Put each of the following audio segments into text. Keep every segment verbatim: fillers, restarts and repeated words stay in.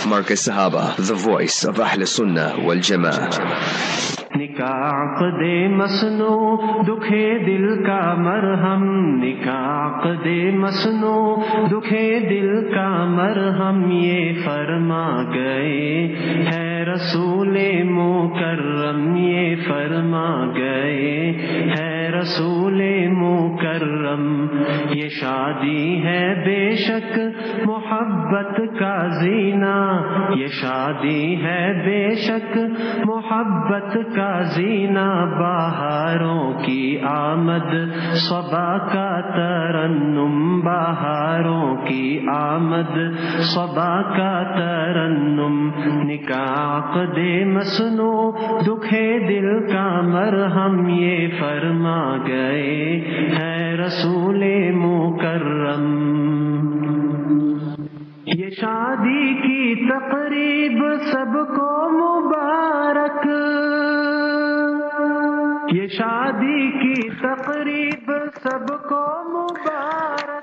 Marcus Sahaba, the voice of Ahl Sunnah wal Jama'ah. निकाक़ दे मसनो दुखे दिल का मरहम, निकाक़ दे मसनो दुखे दिल का मरहम, ये फरमा गए है रसूले मुकर्रम, ये फरमा गए है रसूले मुकर्रम। ये शादी है बेशक मोहब्बत का जीना, ये शादी है बेशक मोहब्बत का जीना, बहारों की आमद सबा का तरन्नुम, बहारों की आमद सबा का तरन्नुम। निकाक़ दे मसनो दुखे दिल का मरहम, ये फरमा गए है रसूले मुकर्रम। ये शादी की तकरीब सबको मुबारक, ये शादी की तकरीब सबको मुबारक।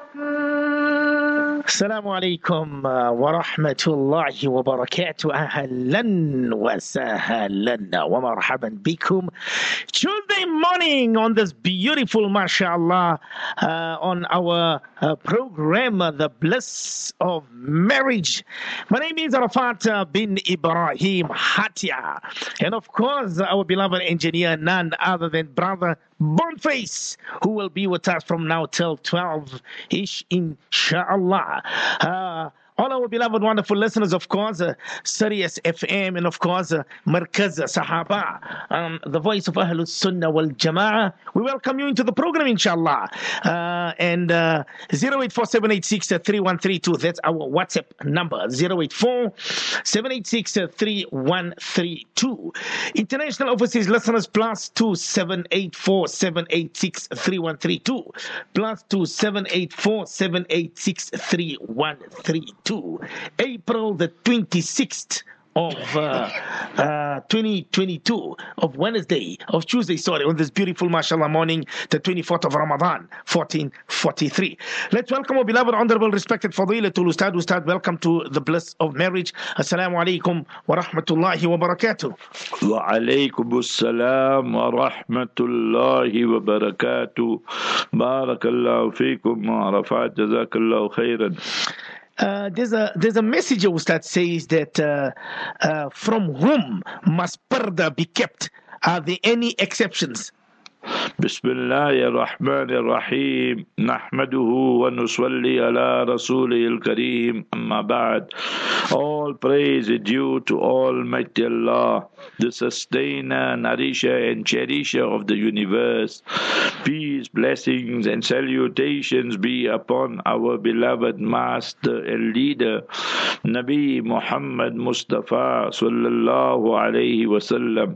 Assalamu alaikum wa rahmatullahi wa barakatuh. Ahlan wa sahlan wa marhaban bikum. Tuesday morning on this beautiful, mashallah, uh, on our uh, program, uh, The Bliss of Marriage. My name is Arafat bin Ibrahim Hatia. And of course, our beloved engineer, none other than Brother Boniface, who will be with us from now till twelve-ish, inshallah. Uh, all our beloved, wonderful listeners, of course, uh, Sirius F M, and of course, uh, Markaz Sahaba, um, the voice of Ahlus Sunnah wal Jama'ah. We welcome you into the program, inshallah. Uh, and uh, zero eight four seven eight six three one three two, that's our WhatsApp number, zero eight four seven eight six three one three two. International overseas listeners, plus two seven eight four seven eight six three one three two, plus two seven eight four seven eight six three one three two. April the twenty-sixth of uh, uh, twenty twenty-two, of Wednesday, of Tuesday, sorry, on this beautiful, mashallah, morning, the twenty-fourth of Ramadan, fourteen forty-three. Let's welcome our beloved, honorable, respected Fadilatul Ustad. Ustad, welcome to the Bliss of Marriage. Assalamu alaikum wa rahmatullahi wa barakatuh. Wa alaikum assalam wa rahmatullahi wa barakatuh. Barakallahu feekum wa Arafat, jazakallahu khairan. Uh, there's a there's a message that says that uh, uh, from whom must parda be kept? Are there any exceptions? بسم الله الرحمن الرحيم نحمده ونصلي على رسوله الكريم أما بعد. All praise is due to Almighty Allah, the sustainer, nourisher and cherisher of the universe. Peace, blessings and salutations be upon our beloved master and leader, Nabi Muhammad Mustafa sallallahu alayhi wasallam.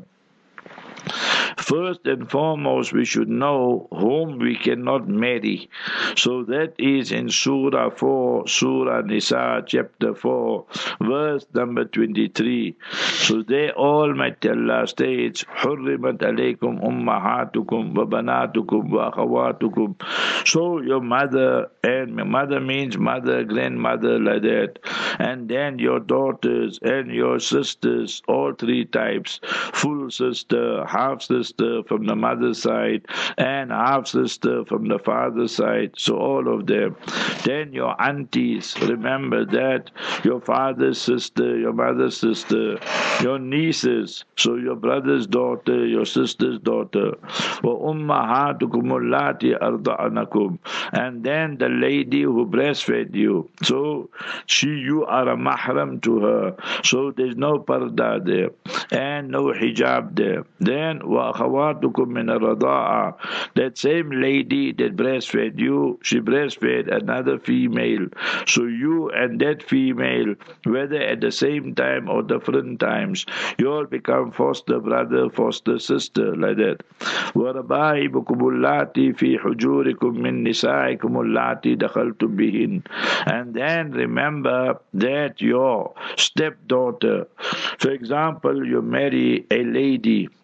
First and foremost, we should know whom we cannot marry. So that is in Surah four, Surah Nisa, chapter four, verse number twenty-three. So there Almighty Allah states, حُرِّمَتْ عَلَيْكُمْ أُمَّهَاتُكُمْ وَبَنَاتُكُمْ وَأَخَوَاتُكُمْ. So your mother, and mother means mother, grandmother, like that. And then your daughters and your sisters, all three types, full sister, half sister from the mother's side, and half sister from the father's side, so all of them. Then your aunties, remember that, your father's sister, your mother's sister, your nieces, so your brother's daughter, your sister's daughter, وَأُمَّهَاتُكُمُ اللَّاتِي أَرْضَعْنَكُمْ, and then the lady who breastfed you, so she, you are a mahram to her, so there's no parda there, and no hijab there. Then وَأَخَوَاتُكُمْ مِنَ الرَّضَاعَةِ, that same lady that breastfed you, she breastfed another female, so you and that female, whether at the same time or different times, you all become foster brother, foster sister, like that. وَرَبَائِبُكُمُ اللَّاتِي فِي حُجُورِكُم مِّن نِّسَائِكُمُ اللَّاتِي دَخَلْتُم بِهِنَّ, and then remember that your stepdaughter, for example, you marry a lady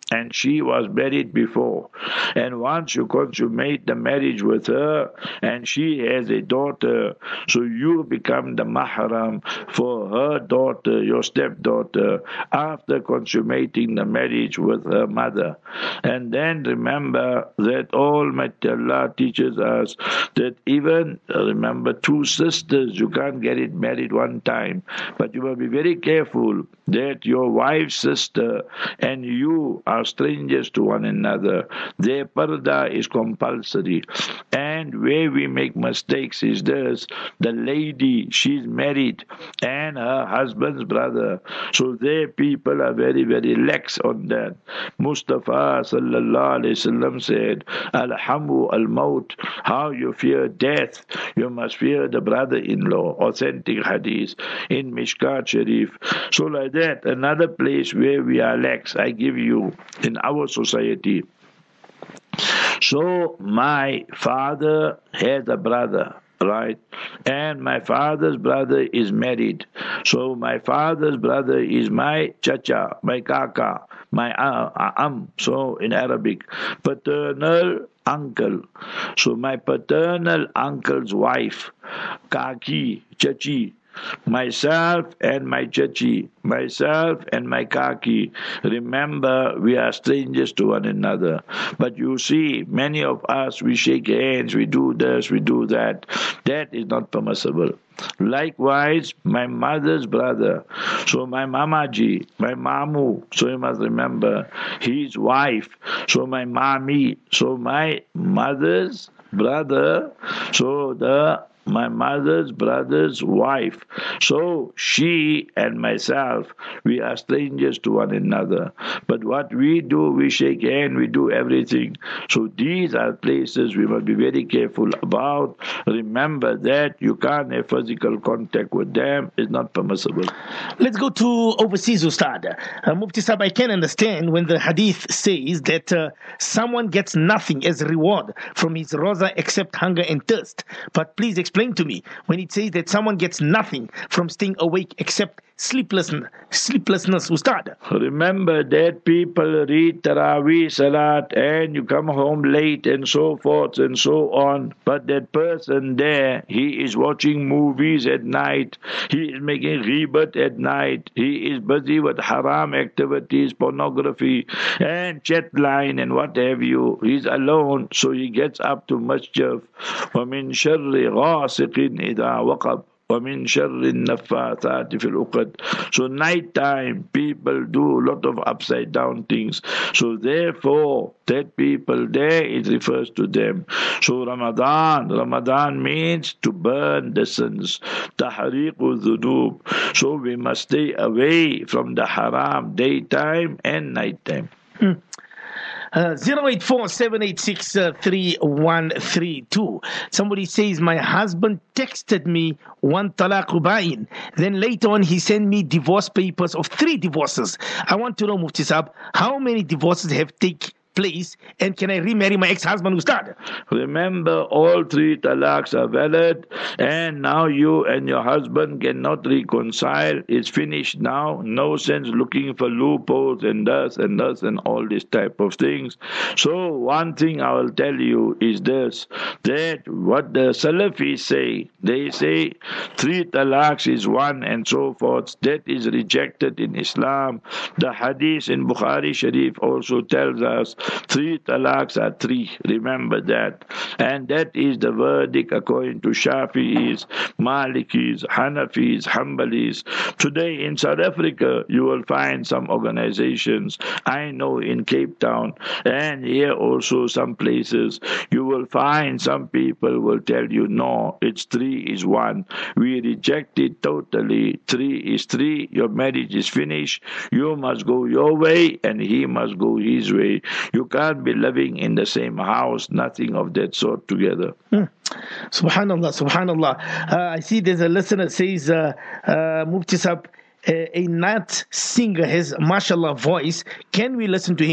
and she was married before. And once you consummate the marriage with her, and she has a daughter, so you become the mahram for her daughter, your stepdaughter, after consummating the marriage with her mother. And then remember that Almighty Allah teaches us that even, remember, two sisters, you can't get it married one time, but you will be very careful that your wife's sister and you are strangers to one another. Their parda is compulsory. And where we make mistakes is this: the lady, she's married, and her husband's brother. So their people are very, very lax on that. Mustafa sallallahu alayhi wasallam said, Alhamu al-maut, how you fear death, you must fear the brother-in-law. Authentic hadith in Mishkat Sharif. So like that, another place where we are lax, I give you, in our society. So my father had a brother, right? And my father's brother is married. So my father's brother is my chacha, my kaka, my uh, am, so in Arabic, paternal uncle. So my paternal uncle's wife, kaki, chachi, myself and my chachi, myself and my kaki. Remember, we are strangers to one another. But you see, many of us, we shake hands, we do this, we do that. That is not permissible. Likewise, my mother's brother, so my mamaji, my mamu, so you must remember, his wife, so my mami, so my mother's brother, so the my mother's brother's wife. So she and myself, we are strangers to one another. But what we do, we shake hands, we do everything. So these are places we must be very careful about. Remember that you can't have physical contact with them. It's not permissible. Let's go to overseas, Ustad. Uh, Mufti Sahib, I can understand when the hadith says that uh, someone gets nothing as reward from his roza except hunger and thirst. But please explain to me when it says that someone gets nothing from staying awake except sleeplessness, sleeplessness, Ustad. Remember that people read Taraweeh Salat and you come home late and so forth and so on. But that person there, he is watching movies at night. He is making ribat at night. He is busy with haram activities, pornography and chat line and what have you. He's alone, so he gets up to mischief. وَمِن شَرِّ غَاسِقٍ إِذَا وَقَبْ وَمِن شَرِّ النَّفَّاثَاتِ فِي الْعُقَدِ. So nighttime, people do a lot of upside down things. So therefore, that people there, it refers to them. So Ramadan, Ramadan means to burn the sins. تَحْرِيقُ الذُّنُوب. So we must stay away from the haram daytime and nighttime. Hmm. Uh, zero eight four seven eight six three one three two. Somebody says, my husband texted me one talaq bain. Then later on, he sent me divorce papers of three divorces. I want to know, Mufti Sahib, how many divorces have taken place, and can I remarry my ex-husband, Ustad? Remember, all three talaqs are valid, and now you and your husband cannot reconcile. It's finished now. No sense looking for loopholes and this and this and all this type of things. So one thing I will tell you is this, that what the Salafis say, they say three talaqs is one and so forth. That is rejected in Islam. The hadith in Bukhari Sharif also tells us three talaqs are three. Remember that. And that is the verdict according to Shafi'is, Malikis, Hanafis, Hanbalis. Today in South Africa, you will find some organizations. I know in Cape Town and here also some places, you will find some people will tell you, no, it's three is one. We reject it totally. Three is three. Your marriage is finished. You must go your way and he must go his way. You can't be living in the same house, nothing of that sort together. Hmm. Subhanallah, subhanallah. Uh, I see there's a listener says, uh, uh, Mufti Sahib, a, a Nat singer has mashallah voice. Can we listen to him?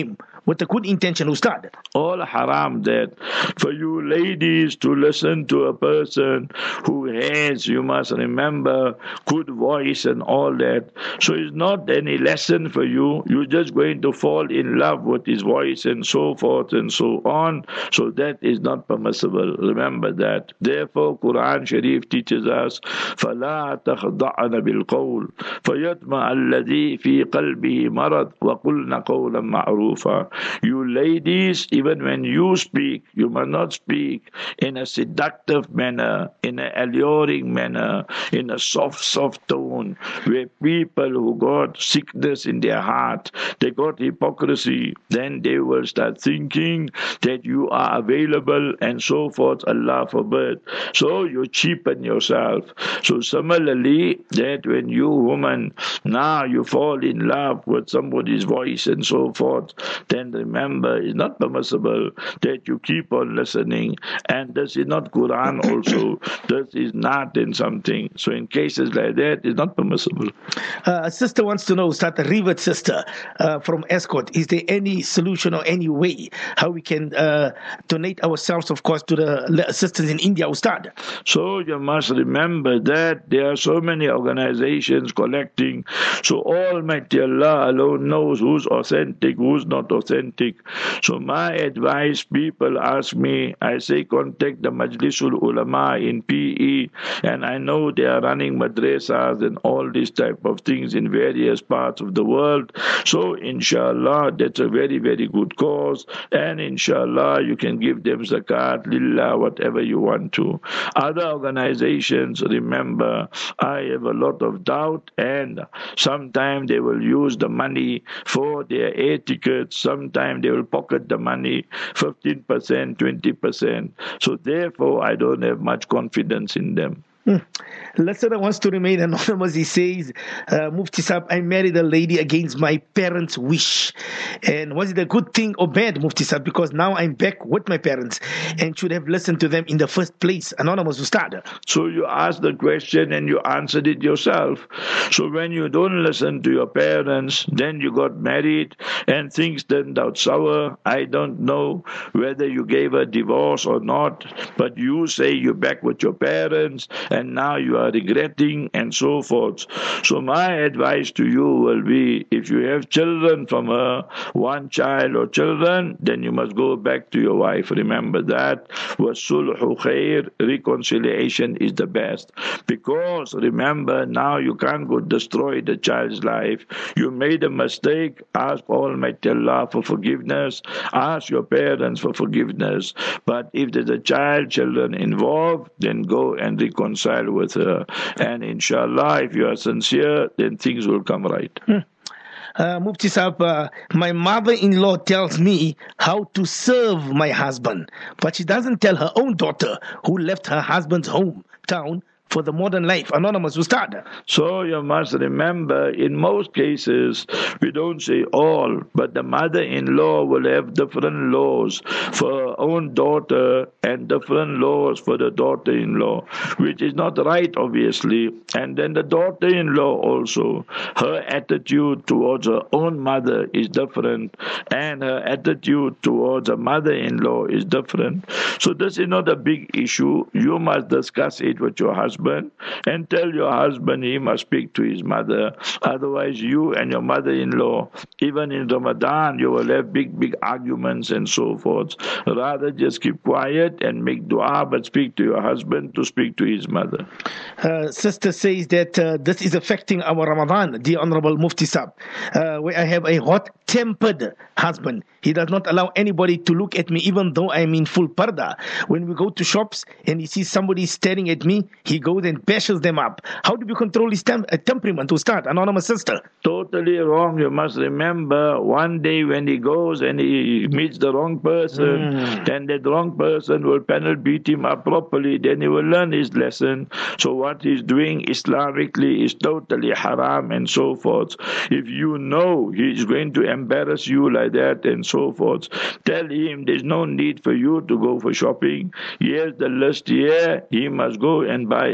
with a good intention, Ustad. All haram that for you ladies to listen to a person who has, you must remember, good voice and all that. So it's not any lesson for you. You're just going to fall in love with his voice and so forth and so on. So that is not permissible. Remember that. Therefore, Quran Sharif teaches us, فَلَا تَخْضَعْنَ بِالْقَوْلِ فَيَطْمَعَ الَّذِي فِي قَلْبِهِ مَرَضٌ وَقُلْنَ قَوْلًا مَعْرُوفًا. You ladies, even when you speak, you must not speak in a seductive manner, in an alluring manner, in a soft, soft tone, where people who got sickness in their heart, they got hypocrisy, then they will start thinking that you are available and so forth, Allah forbid. So you cheapen yourself. So similarly, that when you woman, now you fall in love with somebody's voice and so forth, then remember, it's not permissible that you keep on listening. And this is not Quran also. This is not in something. So in cases like that, it's not permissible. Uh, a sister wants to know, start a revert sister uh, from Escort. Is there any solution or any way how we can uh, donate ourselves, of course, to the sisters in India, Ustad? So you must remember that there are so many organizations collecting. So Almighty Allah alone knows who's authentic, who's not authentic. So my advice, people ask me, I say contact the Majlisul Ulama in P E, and I know they are running madrasas and all these type of things in various parts of the world. So inshallah, that's a very, very good cause, and inshallah, you can give them zakat, lillah, whatever you want to. Other organizations, remember, I have a lot of doubt, and sometimes they will use the money for their air tickets, sometimes they will pocket the money, fifteen percent, twenty percent. So therefore, I don't have much confidence in them. Hmm. Listener wants to remain anonymous. He says, uh, Mufti Saab, I married a lady against my parents' wish. And was it a good thing or bad, Mufti Saab? Because now I'm back with my parents and should have listened to them in the first place. Anonymous Ustad. So you asked the question and you answered it yourself. So when you don't listen to your parents, then you got married and things turned out sour. I don't know whether you gave a divorce or not, but you say you're back with your parents and now you are regretting and so forth. So my advice to you will be, if you have children from her, one child or children, then you must go back to your wife. Remember that. وَالصُّلْحُ خَيْرٌ, reconciliation is the best. Because remember, now you can't go destroy the child's life. You made a mistake, ask Almighty Allah for forgiveness, ask your parents for forgiveness. But if there's a child, children involved, then go and reconcile with her, and inshallah, if you are sincere, then things will come right. Hmm. Uh, Mufti Saab, uh, my mother-in-law tells me how to serve my husband, but she doesn't tell her own daughter who left her husband's hometown for the modern life. Anonymous Ustad. So you must remember, in most cases, we don't say all, but the mother-in-law will have different laws for her own daughter and different laws for the daughter-in-law, which is not right, obviously. And then the daughter-in-law also, her attitude towards her own mother is different, and her attitude towards her mother-in-law is different. So this is not a big issue. You must discuss it with your husband and tell your husband he must speak to his mother. Otherwise, you and your mother-in-law, even in Ramadan, you will have big, big arguments and so forth. Rather, just keep quiet and make dua, but speak to your husband to speak to his mother. Uh, sister says that uh, this is affecting our Ramadan, the Honorable Mufti Saab, uh, where I have a hot-tempered husband. He does not allow anybody to look at me, even though I'm in full parda. When we go to shops and he sees somebody staring at me, he goes and bashes them up. How do we control his tem- uh, temperament to start? Anonymous sister. Totally wrong. You must remember, one day when he goes and he meets the wrong person, mm. then that wrong person will panel beat him up properly, then he will learn his lesson. So what he's doing Islamically is totally haram and so forth. If you know he's going to embarrass you like that and so forth, tell him there's no need for you to go for shopping. Here's the list here. He must go and buy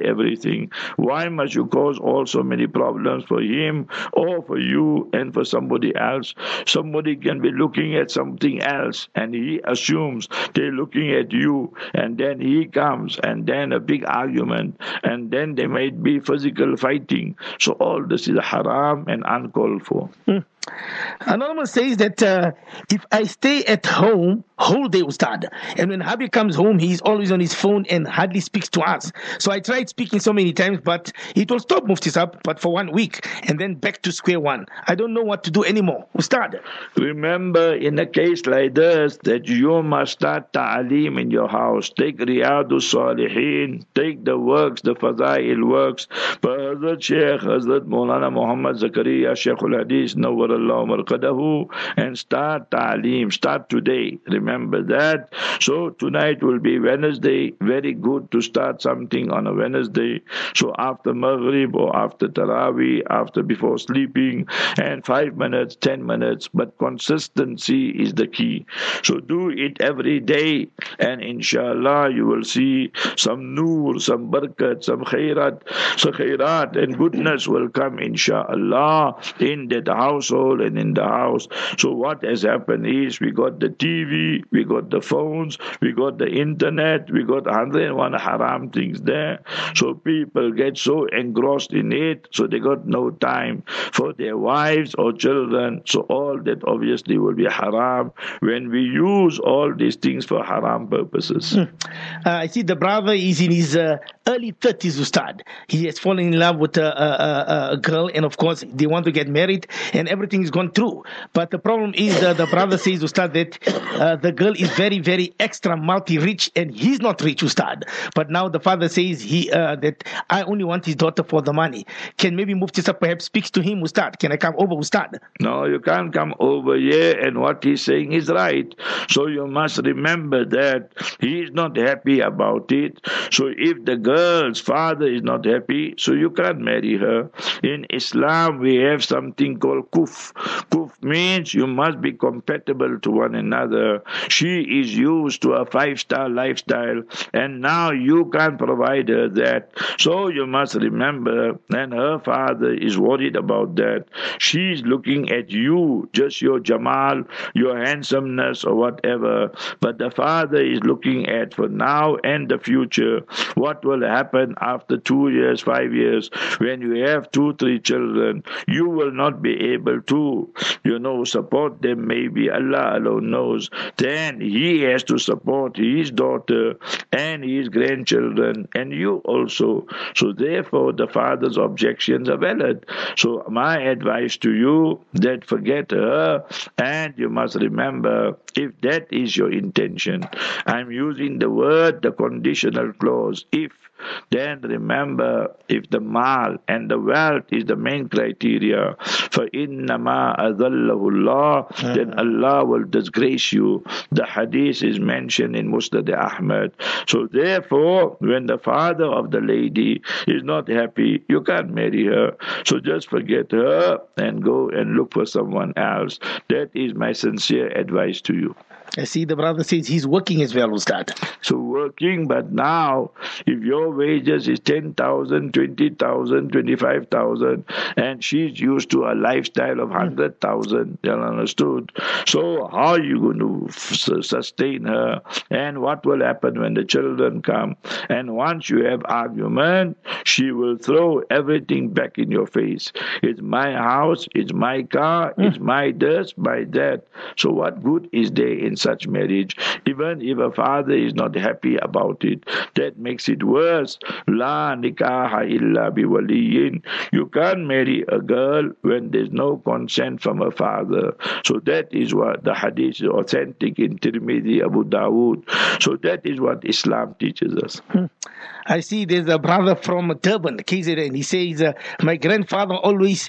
everything. Why must you cause all so many problems for him or for you and for somebody else? Somebody can be looking at something else and he assumes they're looking at you, and then he comes and then a big argument, and then there might be physical fighting. So all this is haram and uncalled for. Hmm. Anonymous says that uh, if I stay at home whole day, Ustad, and when Habib comes home, he's always on his phone and hardly speaks to us. So I tried speaking so many times, but it will stop, Mufti Sahab, but for one week, and then back to square one. I don't know what to do anymore. Ustad. Remember, in a case like this, that you must start ta'aleem in your house. Take Riyadus Salihin, take the works, the Fadail works. But Hazrat Shaykh, Hazrat Maulana Muhammad Zakaria, Shaykhul Hadith, Nawar Allah Marqadahu, and start ta'aleem. Start today. Remember that. So tonight will be Wednesday. Very good to start something on a Wednesday. So after Maghrib or after Taraweeh, after before sleeping, and five minutes, ten minutes, but consistency is the key. So do it every day, and inshallah you will see some noor, some barakat, some khairat, so khairat and goodness will come inshallah in that household and in the house. So what has happened is we got the T V, we got the phones, we got the internet, we got one hundred and one haram things there. So people get so engrossed in it, so they got no time for their wives or children. So all that obviously will be haram when we use all these things for haram purposes. Hmm. Uh, I see the brother is in his uh, early thirties, Ustad. He has fallen in love with a, a, a, a girl, and of course they want to get married, and everything is gone through. But the problem is uh, the brother says, Ustad, that uh, the girl is very, very extra multi-rich, and he's not rich, Ustad. But now the father says he uh, that I only want his daughter for the money. Can maybe Mufti Sahab perhaps speaks to him, Ustad? Can I come over, Ustad? No, you can't come over here, and what he's saying is right. So you must remember that he is not happy about it. So if the girl's father is not happy, so you can't marry her. In Islam, we have something called kuf. Kuf means you must be compatible to one another. She is used to a five-star lifestyle, and now you can't provide her that. So you must remember, and her father is worried about that. She's looking at you, just your Jamal, your handsomeness or whatever, but the father is looking at for now and the future, what will happen after two years, five years, when you have two, three children. You will not be able to, you know, support them, maybe Allah alone knows. Then he has to support his daughter and his grandchildren, and you also. So therefore the father's objections are valid. So my advice to you, that forget her, and you must remember, if that is your intention, I'm using the word, the conditional clause, if, then remember, if the mal and the wealth is the main criteria, for innama adallahu Allah, then Allah will disgrace you. The hadith is mentioned in Musnad Ahmad. So therefore, when the father of the lady is not happy, you can't marry her. So just forget her and go and look for someone else. That is my sincere advice to you. I see the brother says he's working as well, Ustad. So working, but now, if your wages is ten thousand, twenty thousand, twenty-five thousand, and she's used to a lifestyle of one hundred thousand, you understood? So how are you going to f- sustain her? And what will happen when the children come? And once you have argument, she will throw everything back in your face. It's my house, it's my car, it's my this, my that. So what good is there in such marriage? Even if a father is not happy about it, that makes it worse. La nikaha illa biwaliyin. You can't marry a girl when there's no consent from a father. So that is what the hadith is authentic in Tirmidhi, Abu Dawood. So that is what Islam teaches us. Hmm. I see there's a brother from Durban, K Z N. He says, uh, my grandfather always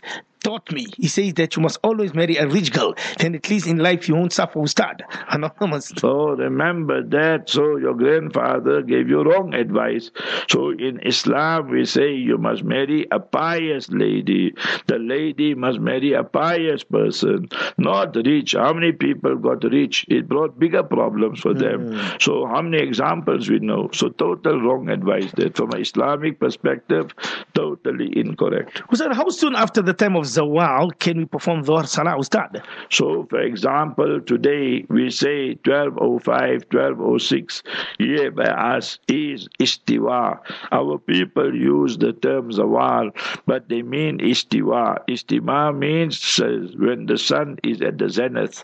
taught me. He says that you must always marry a rich girl. Then at least in life you won't suffer, Ustad. Anonymous. So remember that. So your grandfather gave you wrong advice. So in Islam we say you must marry a pious lady. The lady must marry a pious person, not rich. How many people got rich? It brought bigger problems for them. Mm. So how many examples we know? So total wrong advice that from an Islamic perspective, totally incorrect. Ustad, how soon after the time of Zawal can we perform Dhuhr Salah, Ustad? So for example, today we say twelve oh five, twelve oh six. Here by us is Istiwa. Our people use the term Zawal, but they mean Istiwa. Istiwa means uh, when the sun is at the zenith.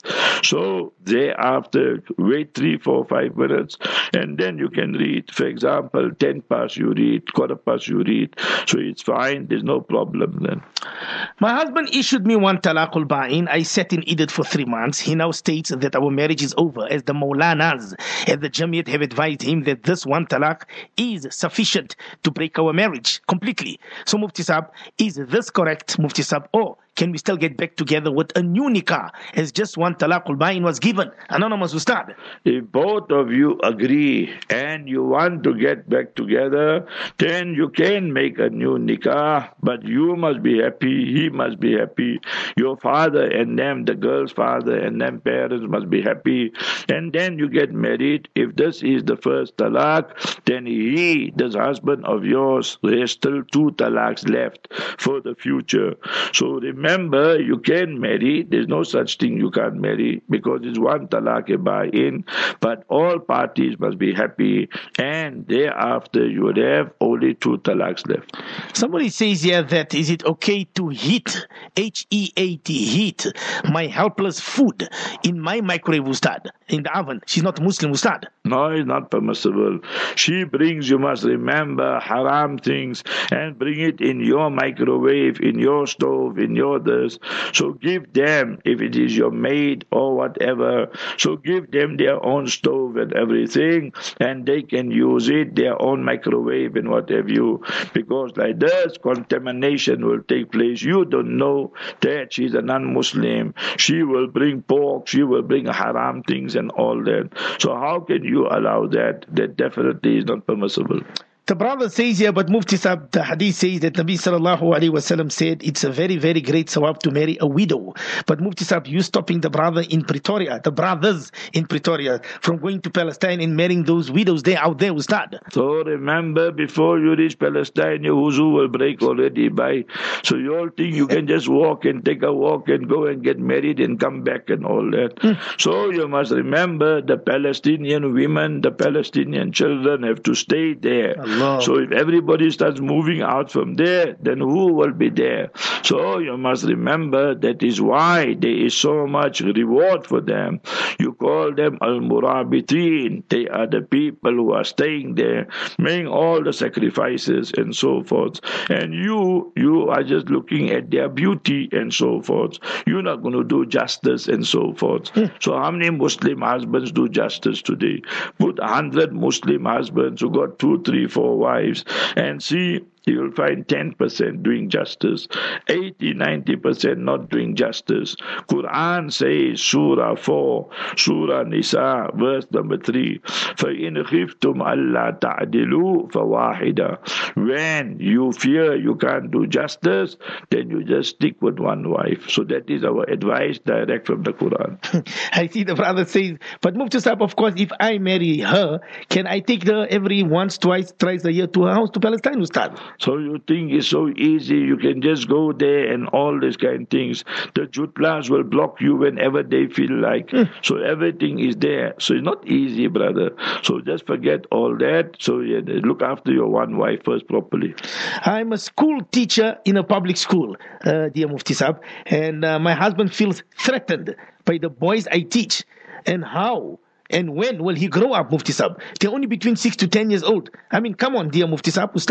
So thereafter, wait three, four, five minutes, and then you can read. For example, ten past you read, quarter past you read. So it's fine. There's no problem then. My husband issued me one talaqul ba'in. I sat in Iddat for three months. He now states that our marriage is over, as the Maulanas and the Jamiyat have advised him that this one talaq is sufficient to break our marriage completely. So Mufti Sahib, is this correct, Mufti Sahib, or can we still get back together with a new nikah, as just one talaqul ba'in was given? Anonymous Ustad. If both of you agree and you want to get back together, then you can make a new nikah, but you must be happy, he must be happy, your father and them, the girl's father and them parents must be happy, and then you get married. If this is the first talaq, then he, this husband of yours, there's still two talaqs left for the future. So remember, you can marry. There's no such thing you can't marry, because it's one talaq ba'in, but all parties must be happy, and thereafter you would have only two talaqs left. Somebody says here that is it okay to heat, H E A T, heat my helpless food in my microwave, Ustad, in the oven? She's not Muslim, Ustad. No, it's not permissible. She brings, you must remember, haram things and bring it in your microwave, in your stove, in your this. So give them, if it is your maid or whatever, so give them their own stove and everything, and they can use it, their own microwave and what have you, because like this, contamination will take place. You don't know that she's a non-Muslim. She will bring pork, she will bring haram things and all that. So how can you allow that? That definitely is not permissible. The brother says here, but Mufti Sahib, the hadith says that Nabi sallallahu alayhi wasallam said it's a very, very great sawab to marry a widow. But Mufti Sahib, you stopping the brother in Pretoria, the brothers in Pretoria, from going to Palestine and marrying those widows there out there, Ustad. So remember, before you reach Palestine, your wuzu will break already by. So you all think you can just walk and take a walk and go and get married and come back and all that. Hmm. So you must remember, the Palestinian women, the Palestinian children have to stay there. Allah. So if everybody starts moving out from there, then who will be there? So you must remember, that is why there is so much reward for them. You call them al-murabitin. They are the people who are staying there, making all the sacrifices and so forth. And you, you are just looking at their beauty and so forth. You're not going to do justice and so forth. Hmm. So how many Muslim husbands do justice today? Put a hundred Muslim husbands who got two, three, four wives, and see, you'll find ten percent doing justice, eighty, ninety percent not doing justice. Quran says, Surah four, Surah Nisa, verse number three, فَإِنْ خِفْتُمْ أَلَّا تَعْدِلُوا فَوَاحِدًا. When you fear you can't do justice, then you just stick with one wife. So that is our advice direct from the Quran. I see the brother says, but Mufti Sahib, of course, if I marry her, can I take her every once, twice, thrice a year to her house to Palestine, Ustad? So you think it's so easy, you can just go there and all these kind of things. The jutlas will block you whenever they feel like. Mm. So everything is there. So it's not easy, brother. So just forget all that. So yeah, look after your one wife first properly. I'm a school teacher in a public school, uh, dear Mufti Sahib, and uh, my husband feels threatened by the boys I teach. And how and when will he grow up, Mufti Sahib? They're only between six to ten years old. I mean, come on, dear Mufti Sahib, Ustad.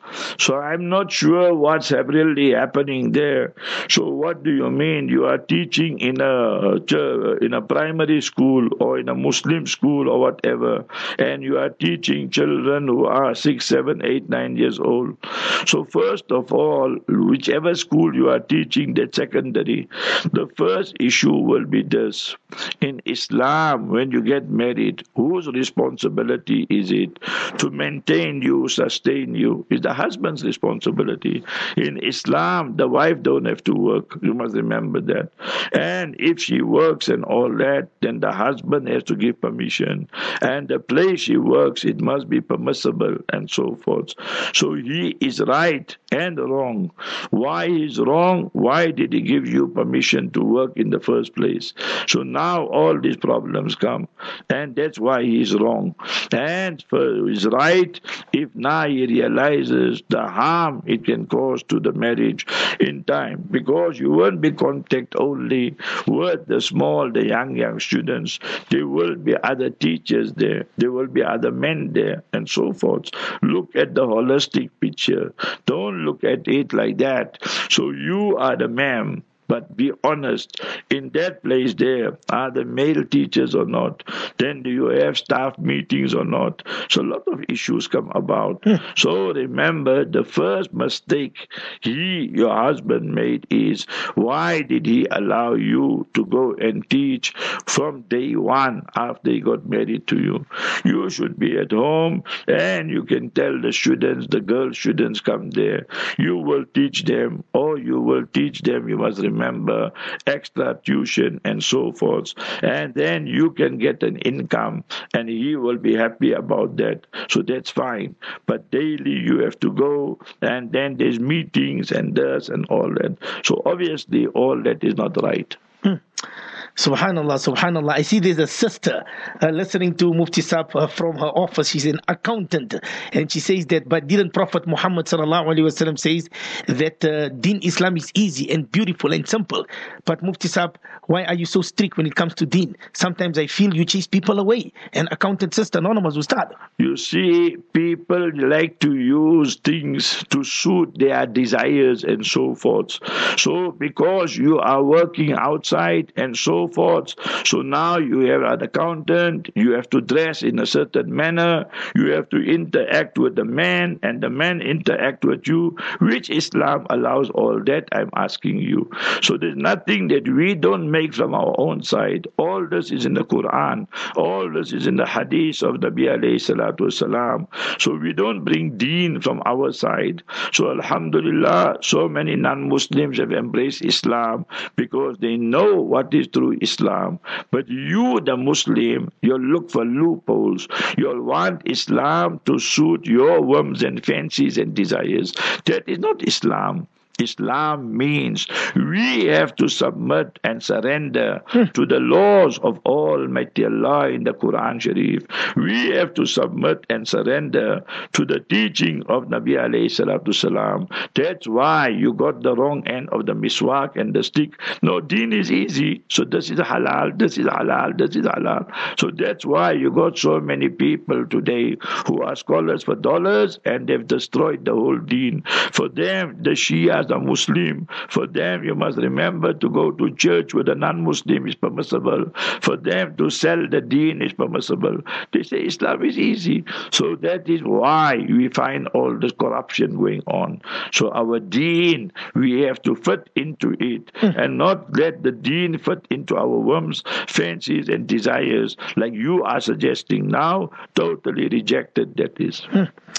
So I'm not sure what's really happening there. So what do you mean? You are teaching in a in a primary school or in a Muslim school or whatever, and you are teaching children who are six, seven, eight, nine years old. So first of all, whichever school you are teaching, that secondary, the first issue will be this. In Islam, when you get married, whose responsibility is it to maintain you, sustain you? It's the husband's responsibility. In Islam, the wife don't have to work. You must remember that. And if she works and all that, then the husband has to give permission. And the place she works, it must be permissible and so forth. So he is right and wrong. Why is wrong? Why did he give you permission to work in the first place? So now all these problems come, and that's why he is wrong. And for is right if now he realizes the harm it can cause to the marriage in time, because you won't be contact only with the small, the young, young students. There will be other teachers there. There will be other men there, and so forth. Look at the holistic picture. Don't look at it like that. So you are the man. But be honest, in that place there, are the male teachers or not? Then do you have staff meetings or not? So a lot of issues come about. Hmm. So remember, the first mistake he, your husband, made is, why did he allow you to go and teach from day one after he got married to you? You should be at home and you can tell the students, the girl students come there. You will teach them, or you will teach them, you must remember, remember, extra tuition and so forth. And then you can get an income and he will be happy about that. So that's fine. But daily you have to go, and then there's meetings and this and all that. So obviously all that is not right. Hmm. Subhanallah, subhanallah. I see there's a sister uh, listening to Mufti Saab uh, from her office. She's an accountant, and she says that, but didn't Prophet Muhammad sallallahu alaihi wasallam says that uh, Deen Islam is easy and beautiful and simple. But Mufti Saab, why are you so strict when it comes to Deen? Sometimes I feel you chase people away. And accountant sister, anonymous Ustad. You see, people like to use things to suit their desires and so forth. So because you are working outside and so forth, so now you have an accountant, you have to dress in a certain manner, you have to interact with the man, and the man interact with you, which Islam allows all that, I'm asking you. So there's nothing that we don't make from our own side. All this is in the Quran, all this is in the hadith of Nabi alayhi salatu wasalam. So we don't bring deen from our side. So alhamdulillah, so many non-Muslims have embraced Islam because they know what is true Islam. But you, the Muslim, you'll look for loopholes. You'll want Islam to suit your whims and fancies and desires. That is not Islam. Islam means we have to submit and surrender to the laws of Almighty Allah in the Quran Sharif. We have to submit and surrender to the teaching of Nabi alayhi salatu salam. That's why you got the wrong end of the miswak and the stick. No, deen is easy. So this is halal, this is halal, this is halal. So that's why you got so many people today who are scholars for dollars and they've destroyed the whole deen. For them, the Shias are Muslim. For them, you must remember to go to church with a non-Muslim is permissible. For them to sell the deen is permissible. They say Islam is easy. So that is why we find all this corruption going on. So our deen, we have to fit into it and not let the deen fit into our whims, fancies and desires like you are suggesting now. Totally rejected, that is.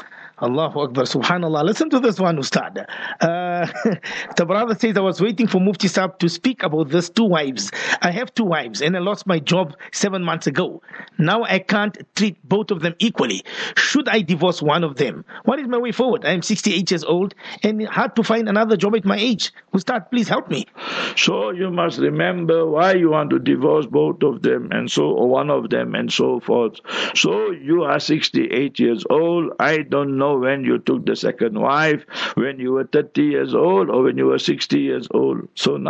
Allahu Akbar, subhanallah. Listen to this one, Ustad. Uh, the brother says, I was waiting for Mufti Saab to speak about this two wives. I have two wives and I lost my job seven months ago. Now I can't treat both of them equally. Should I divorce one of them? What is my way forward? I am sixty-eight years old and hard to find another job at my age. Ustad, please help me. So you must remember why you want to divorce both of them and so, or one of them and so forth. So you are sixty-eight years old. I don't know when you took the second wife, when you were thirty years old or when you were sixty years old. So now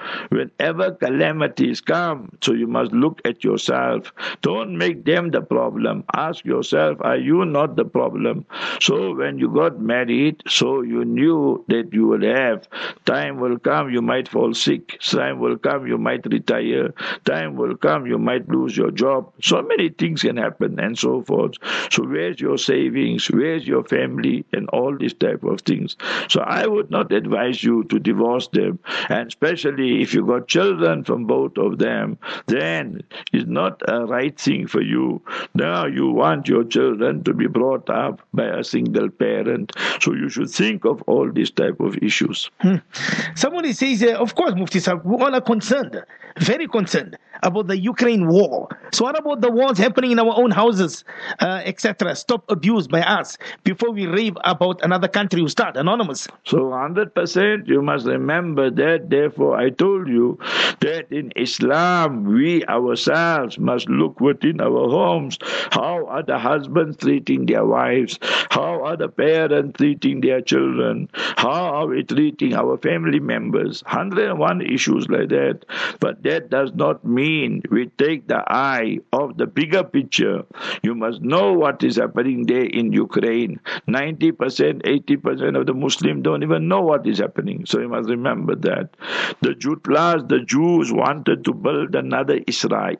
Whenever calamities come, so you must look at yourself. Don't make them the problem. Ask yourself, are you not the problem? So when you got married, so you knew that you will have, time will come, you might fall sick. Time will come, you might retire. Time will come, you might lose your job. So many things can happen and so forth. So where's your savings? Where's your family? And all these type of things. So I would not advise you to divorce them. And especially if you got children from both of them, then it's not a right thing for you. Now you want your children to be brought up by a single parent. So you should think of all these type of issues. Hmm. Somebody says, uh, of course, Mufti Sahib, we all are concerned, very concerned about the Ukraine war. So what about the wars happening in our own houses, uh, et cetera? Stop abuse by us before we rave about another country who start. Anonymous. So one hundred percent you must remember that. Therefore, I told you that in Islam, we ourselves must look within our homes. How are the husbands treating their wives? How are the parents treating their children? How are we treating our family members? one hundred and one issues like that. But that does not mean we take the eye off the bigger picture. You must know what is happening there in Ukraine. ninety percent, eighty percent of the Muslims don't even know what is happening. So you must remember that. The Jutlas, the Jews wanted to build another Israel.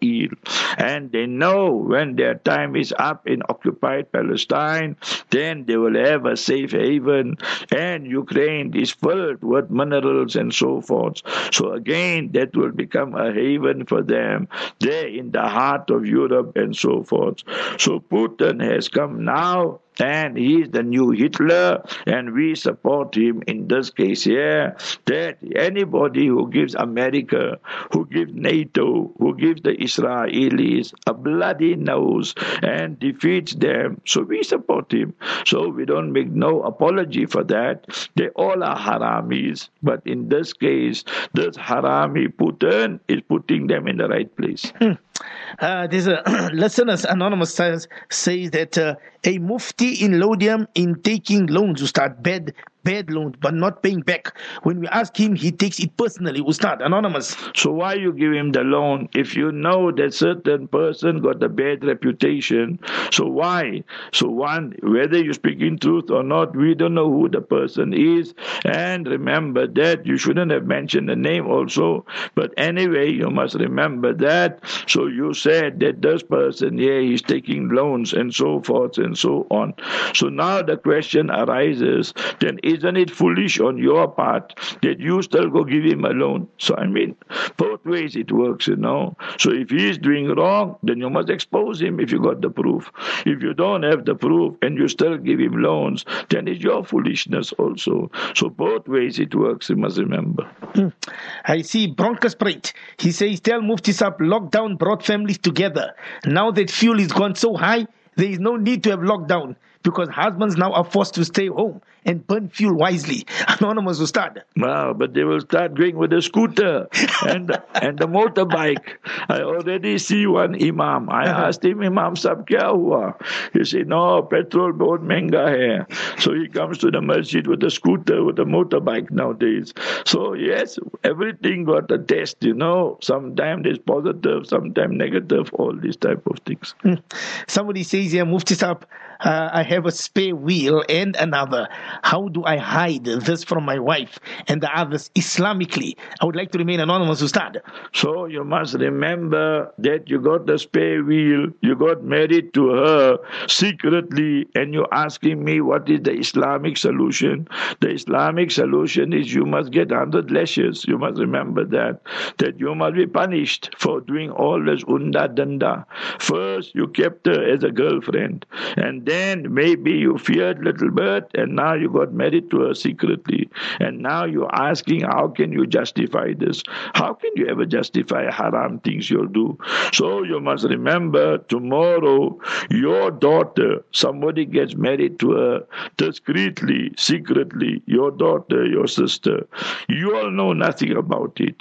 And they know when their time is up in occupied Palestine, then they will have a safe haven. And Ukraine is filled with minerals and so forth. So again, that will become a haven for them there in the heart of Europe and so forth. So Putin has come now, and he is the new Hitler, and we support him in this case here, that anybody who gives America, who gives NATO, who gives the Israelis a bloody nose and defeats them, so we support him. So we don't make no apology for that. They all are haramis, but in this case, this harami Putin is putting them in the right place. Hmm. Uh, there's a listener, Anonymous says, says that uh, a mufti in Lodium in taking loans, Ustad, bad, bad loans, but not paying back. When we ask him, he takes it personally, Ustad. Anonymous. So why you give him the loan if you know that certain person got a bad reputation? So why? So one, whether you're speaking truth or not, we don't know who the person is. And remember that you shouldn't have mentioned the name also. But anyway, you must remember that. So you said that this person here is taking loans and so forth and so on. So now the question arises, then isn't it foolish on your part that you still go give him a loan? So I mean, both ways it works, you know. So if he is doing wrong, then you must expose him if you got the proof. If you don't have the proof and you still give him loans, then it's your foolishness also. So both ways it works, you must remember. Hmm. I see Broncos Prate. He says, tell Mufti Sahib, lockdown brought families together. Now that fuel is gone so high, there is no need to have lockdown because husbands now are forced to stay home and burn fuel wisely. Anonymous will start. Wow, but they will start going with the scooter and and the motorbike. I already see one imam. I asked him, Imam Sab, kya hua? He said, no, petrol bahut mehenga hai. So he comes to the masjid with a scooter, with a motorbike nowadays. So yes, everything got a test, you know. Sometimes it's positive, sometimes negative, all these type of things. Hmm. Somebody says here, Mufti Sahib, uh, I have a spare wheel and another. How do I hide this from my wife and the others Islamically? I would like to remain anonymous, Ustad. So you must remember that you got the spare wheel, you got married to her secretly, and you're asking me what is the Islamic solution. The Islamic solution is you must get one hundred lashes. You must remember that. That you must be punished for doing all this unda danda. First, you kept her as a girlfriend, and then maybe you feared a little bit, and now you got married to her secretly. And now you're asking, how can you justify this? How can you ever justify haram things you'll do? So you must remember, tomorrow, your daughter, somebody gets married to her discreetly, secretly, your daughter, your sister. You all know nothing about it.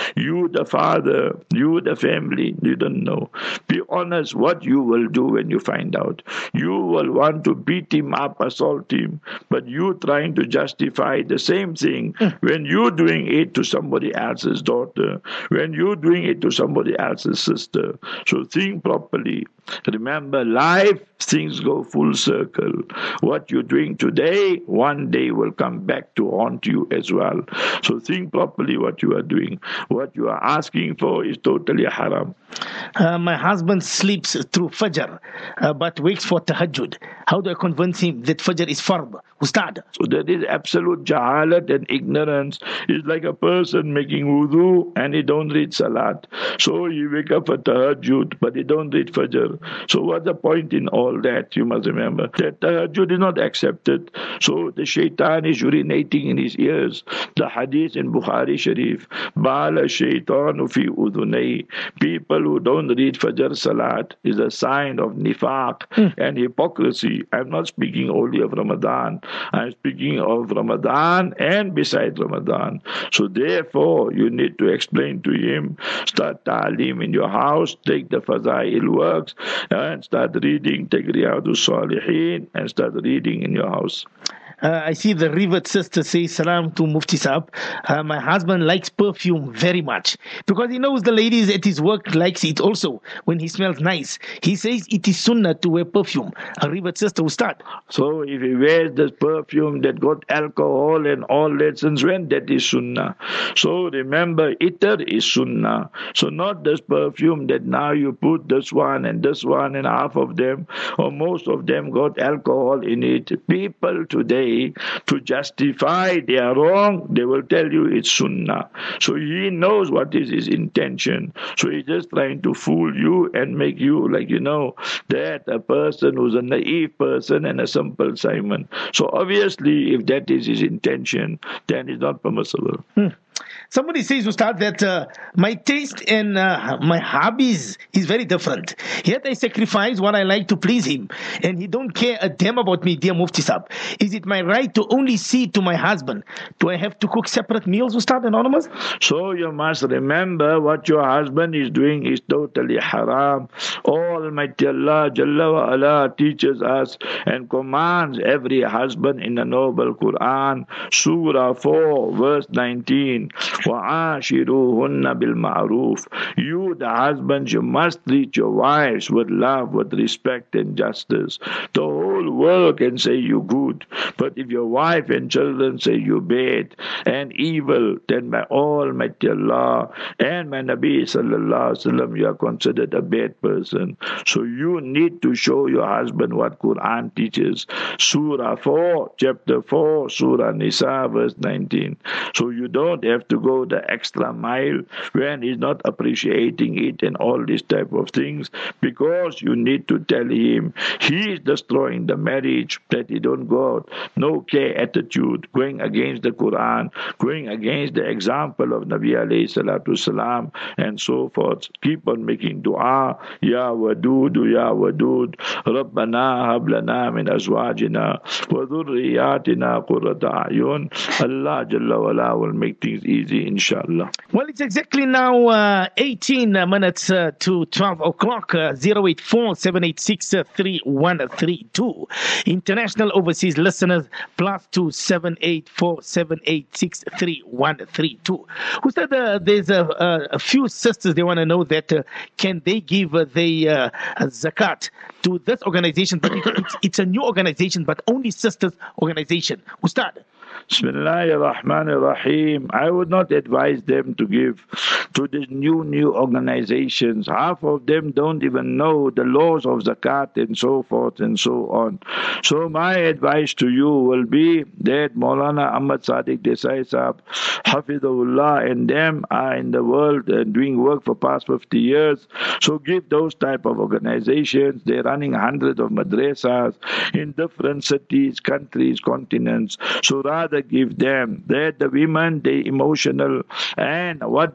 You, the father, you, the family, you don't know. Be honest what you will do when you find out. You will want to beat him up, assault him, but you trying to justify the same thing when you're doing it to somebody else's daughter, when you're doing it to somebody else's sister. So think properly. Remember, life, things go full circle. What you're doing today, one day will come back to haunt you as well. So think properly what you are doing. What you are asking for is totally haram. Uh, my husband sleeps through Fajr, uh, but wakes for Tahajjud. How do I convince him that Fajr is Fard? Ustad. So that is absolute jahalat and ignorance. It's like a person making wudu and he don't read Salat. So he wake up for Tahajjud, but he don't read Fajr. So what's the point in all that? You must remember that Tahajjud is not accepted. So the shaitan is urinating in his ears. The hadith in Bukhari Sharif, Bala shaitanu fi udunay. People who don't read Fajr Salat is a sign of nifaq mm. and hypocrisy. I'm not speaking only of Ramadan. I'm speaking of Ramadan and beside Ramadan. So therefore, you need to explain to him, start ta'aleem in your house, take the Fazail works, and start reading, take Riyadus Salihin, and start reading in your house. Uh, I see the Rivet sister say salam to Mufti Saab. Uh, my husband likes perfume very much because he knows the ladies at his work likes it also when he smells nice. He says it is sunnah to wear perfume. A Rivet sister will start. So if he wears this perfume that got alcohol and all that, since when that is sunnah? So remember, itar is sunnah. So not this perfume that now you put this one and this one and half of them or most of them got alcohol in it. People today, to justify their wrong, they will tell you it's sunnah. So he knows what is his intention. So he's just trying to fool you and make you like, you know, that a person who's a naive person and a simple Simon. So obviously, if that is his intention, then it's not permissible. Hmm. Somebody says, Ustad, that uh, my taste and uh, my hobbies is very different. Yet I sacrifice what I like to please him. And he don't care a damn about me, dear Mufti Saab. Is it my right to only see to my husband? Do I have to cook separate meals, Ustad Anonymous? So you must remember what your husband is doing is totally haram. Almighty Allah Jalla wa Ala teaches us and commands every husband in the noble Quran, Surah four, verse nineteen. وَعَاشِرُوهُنَّ بِالْمَعْرُوفِ. You, the husbands, you must treat your wives with love, with respect and justice. The whole world can say you good, but if your wife and children say you bad and evil, then by Almighty Allah and my Nabi Sallallahu Alaihi Wasallam, you are considered a bad person. So you need to show your husband what Quran teaches. Surah four, chapter four, Surah Nisa, verse nineteen. So you don't have to go the extra mile when he's not appreciating it and all these type of things, because you need to tell him he is destroying the marriage, that he don't go out, no care attitude, going against the Quran, going against the example of Nabi alayhi salatu salam and so forth. Keep on making dua, Ya Wadud, Ya Wadud, Rabbana hablana min azwajina wa dhurriyatina qurrata a'yun. Allah Jalla wa Ala will make things easy, inshallah. Well, it's exactly now uh, eighteen minutes uh, to twelve o'clock. Uh, zero eight four, seven eight six, three one three two. International overseas listeners, plus two seven eight four seven eight six three one three two. Who said uh, there's a, a, a few sisters, they want to know that uh, can they give uh, the uh, zakat to this organization, but it's, it's, it's a new organization, but only sisters organization. Ustad. Bismillahir Rahmanir Rahim. I would not advise them to give to these new, new organizations. Half of them don't even know the laws of zakat and so forth and so on. So my advice to you will be that Maulana Ahmad Sadiq Desai Sahab, Hafidhullah, and them are in the world and doing work for past fifty years. So give those type of organizations. They're running hundreds of madrasas in different cities, countries, continents. So rather give them that the women, they emotional, and what they will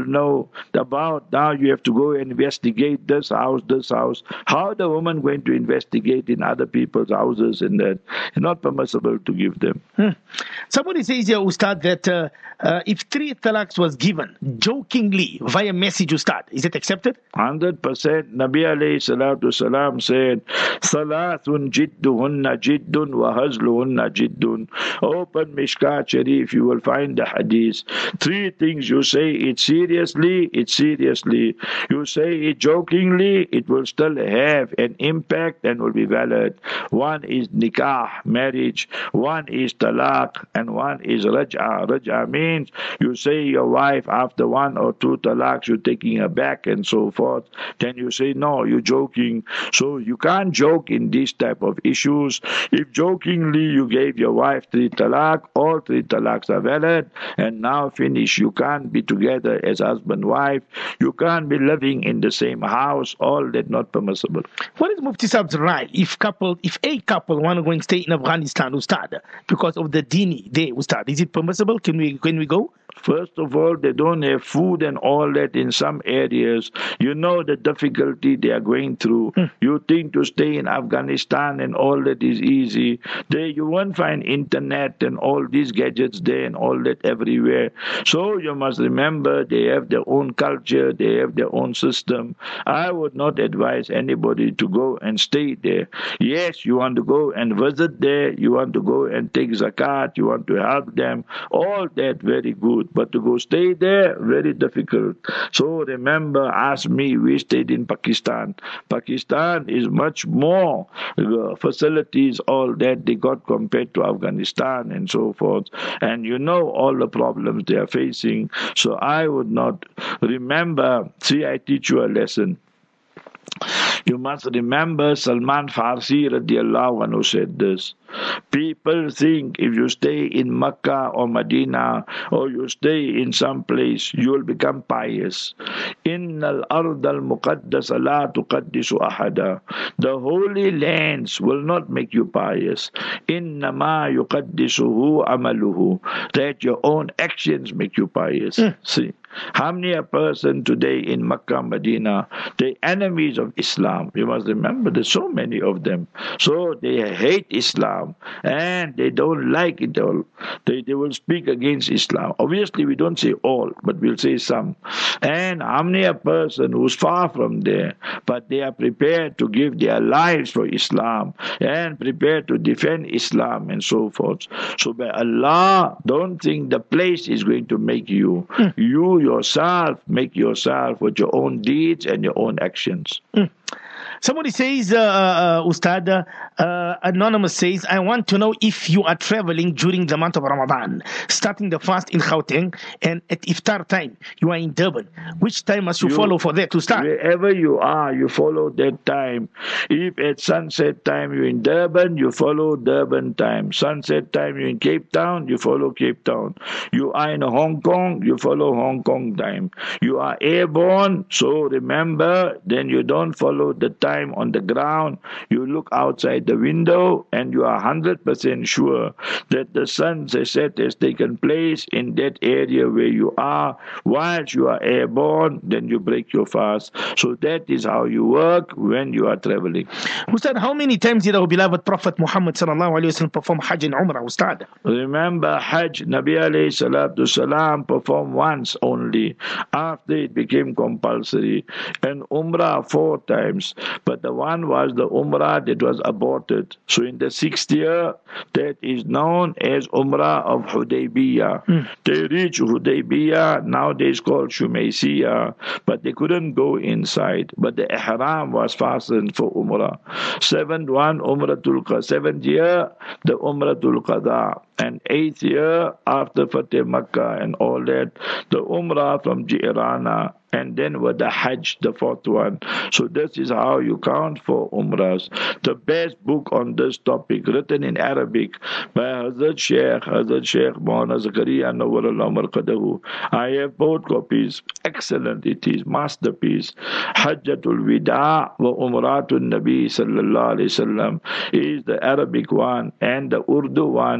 know about, now you have to go and investigate this house, this house. How the woman going to investigate in other people's houses and that? It's not permissible to give them. Hmm. Somebody says here, Ustad, that uh, uh, if three talaqs was given jokingly via message, Ustad, is it accepted? one hundred percent. Nabi alayhi salatu salam said, Salathun jidduhunna jiddun wa hazluhunna jiddun. Open Mishkat Sharif, you will find the hadith. Three things you say it seriously, it seriously. You say it jokingly, it will still have an impact and will be valid. One is nikah, marriage. One is talaq, and one is raj'a. Raj'a means you say your wife after one or two talaqs, you're taking her back and so forth. Then you say, no, you're joking. So you can't joke in these type of issues. If jokingly you gave your wife three talaq, all three talaqs are valid, and now finish. You can't be together as husband wife. You can't be living in the same house. All that not permissible. What is Mufti Saab's right if couple, if a couple want to go and stay in Afghanistan, Ustad, because of the dini day, Ustad, is it permissible? Can we can we go? First of all, they don't have food and all that in some areas. You know the difficulty they are going through. Hmm. You think to stay in Afghanistan and all that is easy. There you won't find internet and all these gadgets there and all that everywhere. So you must remember they have their own culture, they have their own system. I would not advise anybody to go and stay there. Yes, you want to go and visit there, you want to go and take zakat, you want to help them, all that very good. But to go stay there, very difficult. So remember, ask me, we stayed in Pakistan. Pakistan is much more uh, facilities, all that they got compared to Afghanistan and so forth. And you know all the problems they are facing. So I would not remember, see, I teach you a lesson. You must remember Salman Farsi radiallahu anhu said this. People think if you stay in Mecca or Medina or you stay in some place, you will become pious. Innal ard al muqaddas la tuqaddisu ahada. The holy lands will not make you pious. Innama yuqaddisuhu amaluhu. That your own actions make you pious. Mm. See, how many a person today in Mecca, Medina, the enemies of Islam. You must remember there's so many of them. So they hate Islam and they don't like it all. They, they will speak against Islam. Obviously we don't say all, but we'll say some. And how many a person who's far from there, but they are prepared to give their lives for Islam and prepared to defend Islam and so forth. So by Allah, don't think the place is going to make you. Mm. You yourself make yourself with your own deeds and your own actions. Mm. Somebody says, uh, uh, Ustad, uh, Anonymous says, I want to know if you are traveling during the month of Ramadan, starting the fast in Gauteng, and at iftar time, you are in Durban. Which time must you, you follow for that to start? Wherever you are, you follow that time. If at sunset time you're in Durban, you follow Durban time. Sunset time you're in Cape Town, you follow Cape Town. You are in Hong Kong, you follow Hong Kong time. You are airborne, so remember, then you don't follow the time on the ground. You look outside the window and you are one hundred percent sure that the sunset has taken place in that area where you are. Whilst you are airborne, then you break your fast. So that is how you work when you are traveling. Ustad, how many times did our beloved Prophet Muhammad sallallahu alaihi wasallam perform Hajj and Umrah, Ustad? Remember, Hajj, Nabi alayhi salatu salam performed once only. After it became compulsory. And Umrah four times. But the one was the Umrah that was aborted. So in the sixth year, that is known as Umrah of Hudaybiyah. Mm. They reached Hudaybiyah, nowadays called Shumaysiyah, but they couldn't go inside. But the Ihram was fastened for Umrah. Seventh one, Umratul Qadha. Seventh year, the Umratul Qadha. And eighth year, after Fateh Makkah and all that, the Umrah from Jirana. And then with the Hajj, the fourth one. So this is how you count for Umrahs. The best book on this topic, written in Arabic by Hazrat Sheikh, Hazrat Sheikh Maulana Zakaria Nawwarullah Marqadahu. I have both copies. Excellent it is, masterpiece. Hajjatul Wida wa Umratul Nabi Sallallahu Alaihi Wasallam is the Arabic one, and the Urdu one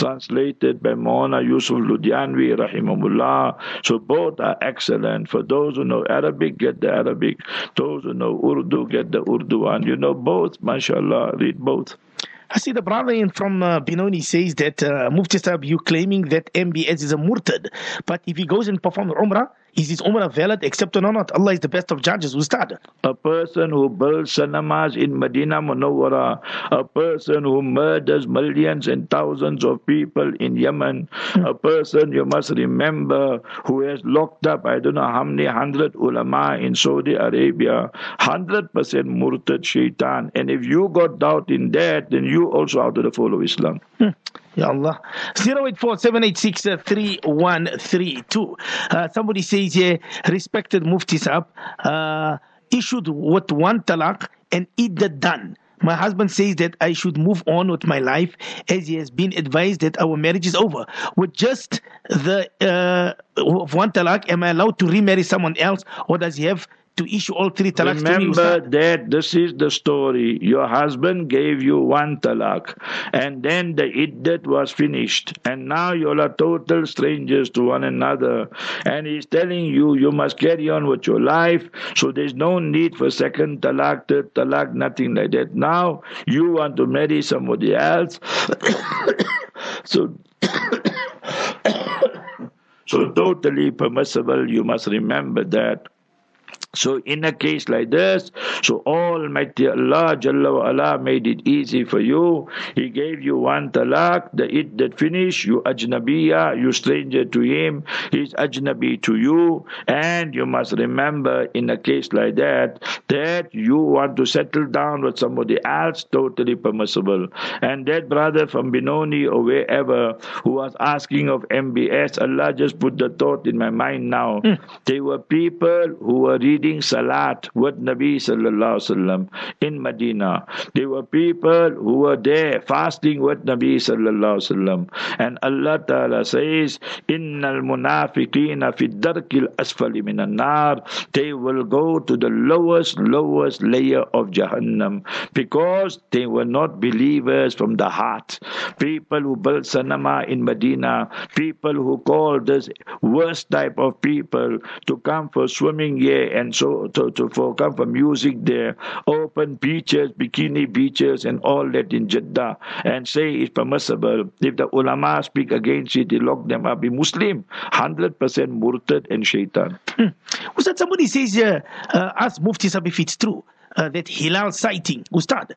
translated by Maulana Yusuf Ludhianvi, rahimahullah. So both are excellent. For those who know Arabic, get the Arabic. Those who know Urdu, get the Urdu one. You know both, mashallah, read both. I see the brother in from uh, Benoni says that uh, Mufti Sahib, you claiming that M B S is a murtad, but if he goes and performs Umrah, is his Umrah valid, accepted or not? Allah is the best of judges. Ustad. A person who builds cinemas in Medina Munawwara, a person who murders millions and thousands of people in Yemen, hmm. a person, you must remember, who has locked up, I don't know how many hundred ulama in Saudi Arabia, one hundred percent murtad shaitan. And if you got doubt in that, then you also out of the fold of Islam. Hmm. Ya Allah. zero eight four seven eight six three one three two. Uh, somebody says here, respected Mufti Sahib, uh, issued with one talaq and iddat done. My husband says that I should move on with my life as he has been advised that our marriage is over. With just the uh, of one talaq, am I allowed to remarry someone else, or does he have to issue all three talaqs to me? Remember that this is the story. Your husband gave you one talaq, and then the iddat was finished, and now you are total strangers to one another, and he's telling you you must carry on with your life, so there's no need for second talaq, third talaq, nothing like that. Now you want to marry somebody else. so so totally permissible. You must remember that. So in a case like this, so Almighty Allah Jalla wa Ala made it easy for you. He gave you one talaq, the iddat finish, you ajnabiya, you stranger to him, he's ajnabi to you, and you must remember in a case like that, that you want to settle down with somebody else, totally permissible. And that brother from Benoni or wherever who was asking of M B S, Allah just put the thought in my mind now. Mm. They were people who were reading Salat with Nabi Sallallahu Alaihi Wasallam in Medina. There were people who were there fasting with Nabi Sallallahu Alaihi Wasallam. And Allah Ta'ala says, Innal munafiqina fi darkil asfali minan nar. They will go to the lowest, lowest layer of Jahannam because they were not believers from the heart. People who built Sanama in Medina, people who called this worst type of people to come for swimming here and so to, to for come for music there, open beaches, bikini beaches and all that in Jeddah, and say it's permissible. If the ulama speak against it, they lock them up. Be Muslim, one hundred percent murtad and shaitan. Hmm. Ustad, somebody says here, uh, ask Mufti Sahib if it's true, uh, that Hilal sighting. Ustad.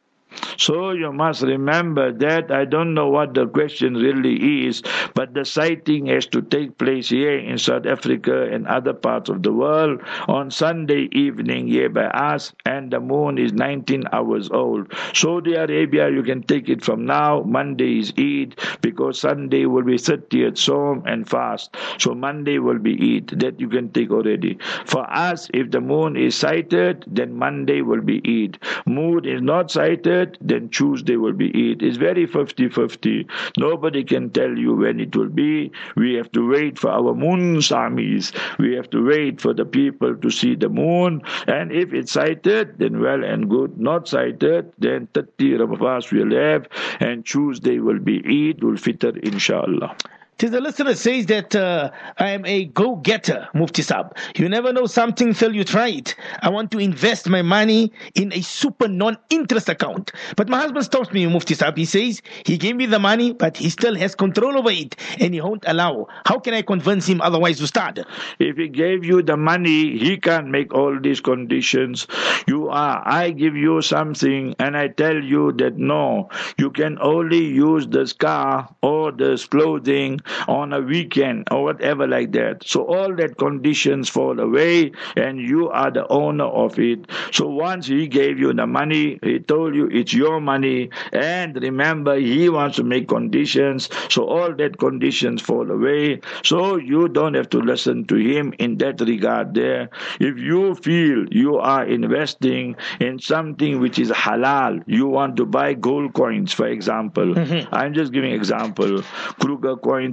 So you must remember that I don't know what the question really is, but the sighting has to take place here in South Africa and other parts of the world on Sunday evening here by us, and the moon is nineteen hours old. Saudi Arabia, you can take it from now. Monday is Eid because Sunday will be thirtieth Sawm and fast. So Monday will be Eid. That you can take already. For us, if the moon is sighted, then Monday will be Eid. Moon is not sighted, then Tuesday will be Eid. It's very fifty-fifty. Nobody can tell you when it will be. We have to wait for our moon samis. We have to wait for the people to see the moon. And if it's sighted, then well and good. Not sighted, then thirty Ramadan we'll have, and Tuesday will be Eid ul Fitr, inshallah. Tis the listener says that uh, I am a go-getter, Mufti Sahib. You never know something till you try it. I want to invest my money in a super non-interest account. But my husband stops me, Mufti Sahib. He says he gave me the money, but he still has control over it, and he won't allow. How can I convince him otherwise, Ustad? If he gave you the money, he can't make all these conditions. You are, I give you something, and I tell you that no, you can only use this car or this clothing on a weekend or whatever like that. So all that conditions fall away and you are the owner of it. So once he gave you the money, he told you it's your money, and remember he wants to make conditions, so all that conditions fall away. So you don't have to listen to him in that regard there. If you feel you are investing in something which is halal, you want to buy gold coins, for example. Mm-hmm. I'm just giving example. Kruger coins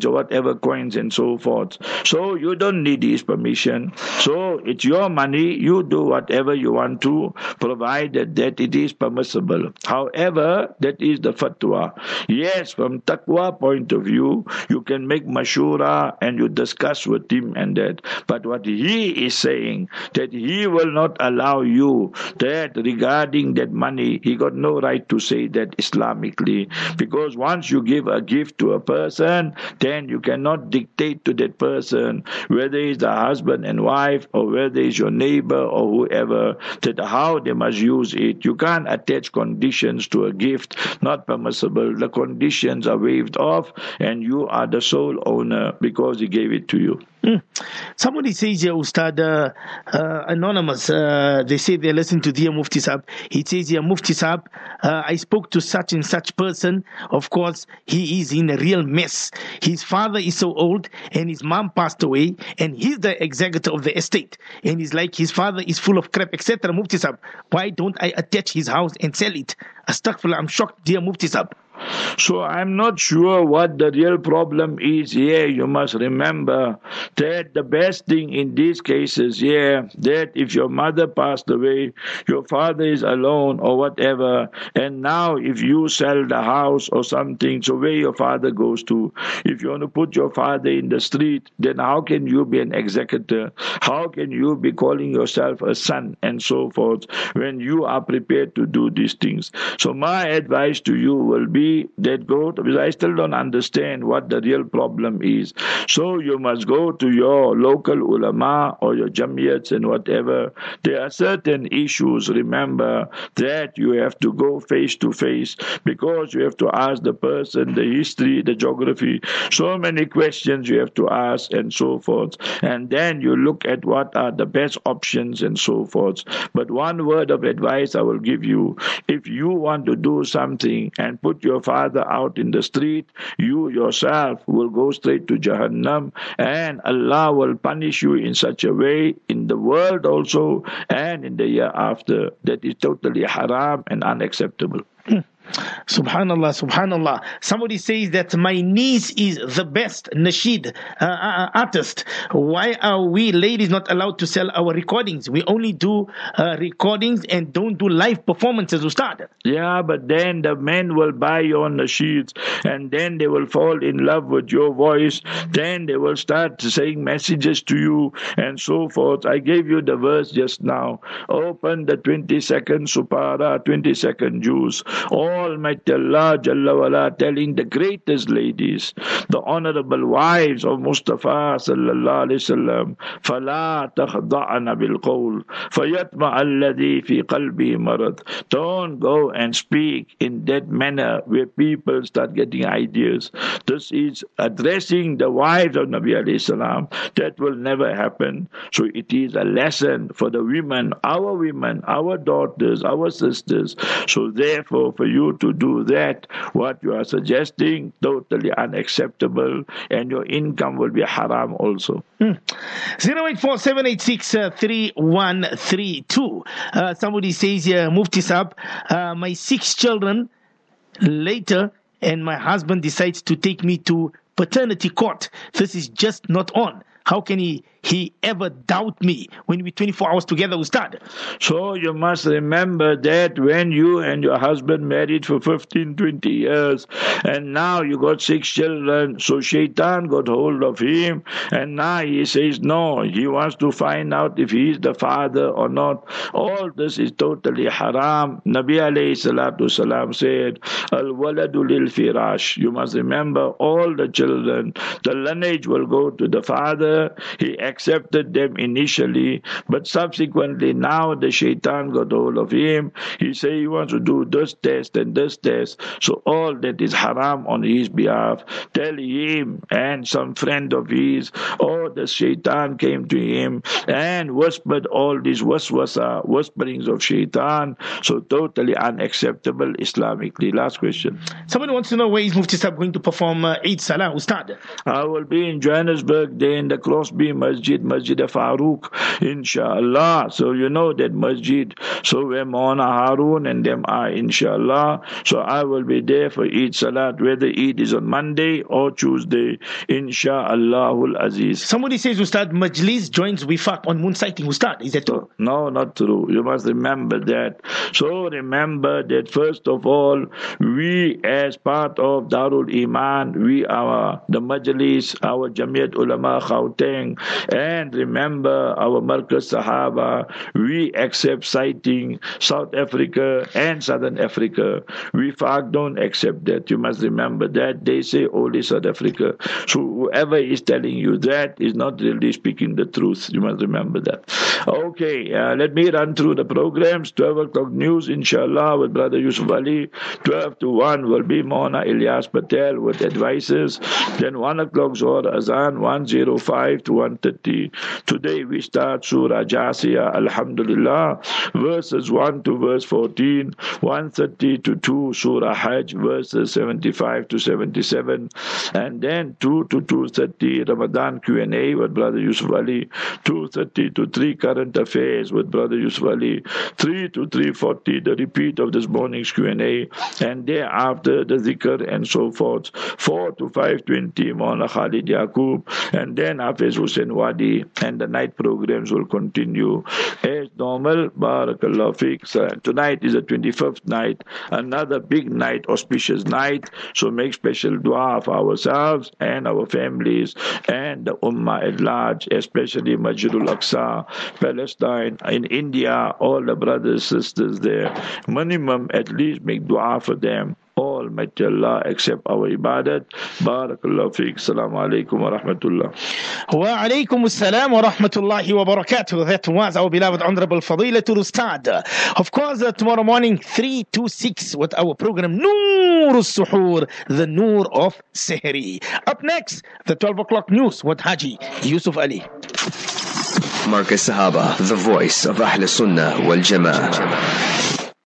coins or whatever coins and so forth. So you don't need his permission. So it's your money. You do whatever you want to, provided that it is permissible. However, that is the fatwa. Yes, from taqwa point of view, you can make mashura and you discuss with him and that. But what he is saying, that he will not allow you that regarding that money, he got no right to say that Islamically. Because once you give a gift to a person, then you cannot dictate to that person, whether it's the husband and wife or whether it's your neighbor or whoever, that how they must use it. You can't attach conditions to a gift, not permissible. The conditions are waived off and you are the sole owner because he gave it to you. Mm. Somebody says here, Ustad, uh, uh, anonymous, uh, they say they listen to Dear Mufti Sahab. He says here, Mufti Sahab, uh, I spoke to such and such person. Of course, he is in a real mess. His father is so old and his mom passed away and he's the executor of the estate. And he's like, his father is full of crap, et cetera. Mufti Sahab, why don't I attach his house and sell it? Astaghfirullah, I'm shocked, Dear Mufti Sahab. So I'm not sure what the real problem is here. You must remember that the best thing in these cases, yeah, that if your mother passed away, your father is alone or whatever, and now if you sell the house or something, so where your father goes to, if you want to put your father in the street, then how can you be an executor? How can you be calling yourself a son and so forth when you are prepared to do these things? So my advice to you will be that go to, because I still don't understand what the real problem is. So you must go to your local ulama or your jamiyats and whatever. There are certain issues, remember, that you have to go face to face because you have to ask the person, the history, the geography, so many questions you have to ask and so forth. And then you look at what are the best options and so forth. But one word of advice I will give you, if you want to do something and put your father out in the street, you yourself will go straight to Jahannam and Allah will punish you in such a way in the world also and in the year after. That is totally haram and unacceptable. Subhanallah, subhanallah. Somebody says that my niece is the best nasheed uh, uh, artist. Why are we ladies not allowed to sell our recordings? We only do uh, recordings and don't do live performances, Ustad. Yeah, but then the men will buy your nasheeds and then they will fall in love with your voice. Then they will start saying messages to you and so forth. I gave you the verse just now. Open the twenty-second Supara, twenty-second Juz. Almighty Allah Jalla wala telling the greatest ladies, the honorable wives of Mustafa sallallahu alaihi wasallam, فَلَا تَخْضَعْنَ بِالْقَوْلِ فَيَطْمَعَ الَّذِي فِي قَلْبِهِ مَرَضٍ. Don't go and speak in that manner where people start getting ideas. This is addressing the wives of Nabi alayhi salam. That will never happen. So it is a lesson for the women, our women, our daughters, our sisters. So therefore, for you to do that, what you are suggesting, totally unacceptable, and your income will be haram also. Hmm. zero eight four seven eight six three one three two. Uh, somebody says here, Mufti Sahab, uh, my six children later, and my husband decides to take me to paternity court. This is just not on. How can he he ever doubt me when we twenty-four hours together, Ustad? So you must remember that when you and your husband married for fifteen, twenty years, and now you got six children, so Shaitan got hold of him, and now he says no, he wants to find out if he is the father or not. All this is totally haram. Nabi alayhi salatu salam said, Al-waladu lil firash. You must remember all the children, the lineage will go to the father. He accepted them initially, but subsequently now the shaitan got hold of him. He say he wants to do this test and this test. So all that is haram on his behalf. Tell him and some friend of his, oh, the shaitan came to him and whispered all these waswasa, whisperings of shaitan. So totally unacceptable Islamically. Last question. Somebody wants to know where is Mufti Sahab going to perform uh, Eid Salah, Ustad? I will be in Johannesburg, there in the Crosby Masjid. masjid, Masjid Farooq, inshallah. So you know that masjid. So where Maulana Harun and them are, inshallah. So I will be there for Eid Salat, whether Eid is on Monday or Tuesday, insha'Allahul Aziz. Somebody says, Ustad, Majlis joins Wifaq on moon sighting. Ustad, is that true? No, not true. You must remember that. So remember that first of all, we as part of Darul Iman, we are the Majlis, our Jamiat Ulama Gauteng, and remember our Markaz Sahaba, we accept sighting South Africa and Southern Africa. We Wifaq don't accept that. You must remember that. They say only South Africa. So whoever is telling you that is not really speaking the truth. You must remember that. Okay, uh, let me run through the programs. twelve o'clock news, inshallah, with Brother Yusuf Ali. twelve to one will be Maulana Ilyas Patel with advices. Then one o'clock Zohar Azan, one oh five to one thirty. Today we start Surah Jasiya, Alhamdulillah, verses one to verse fourteen, one thirty to two, Surah Hajj, verses seventy-five to seventy-seven, and then two to two thirty, Ramadan Q and A with Brother Yusuf Ali, two thirty to three, Current Affairs with Brother Yusuf Ali, three to three forty, the repeat of this morning's Q and A, and thereafter the Zikr and so forth, four to five twenty, Maulana Khalid Yaqub, and then Hafiz Hussain Wadi, and the night programs will continue as normal. Barakallah fiqh. So tonight is the twenty-fifth night, another big night, auspicious night. So make special dua for ourselves and our families and the Ummah at large, especially Masjidul Aqsa, Palestine, in India, all the brothers, sisters there. Minimum, at least make dua for them. Almighty Allah accept our ibadat. Barakallahu feek. Assalamu alaikum wa rahmatullah. Wa alaikum assalam wa rahmatullahi wa barakatuh. That was our beloved Honorable Fadilatul Ustad. Of course, uh, tomorrow morning, three to six, with our program Noor al-Suhoor, the Noor of Sehri. Up next, the twelve o'clock news with Haji Yusuf Ali. Markaz Sahaba, the voice of Ahl Sunnah wal Jama'ah.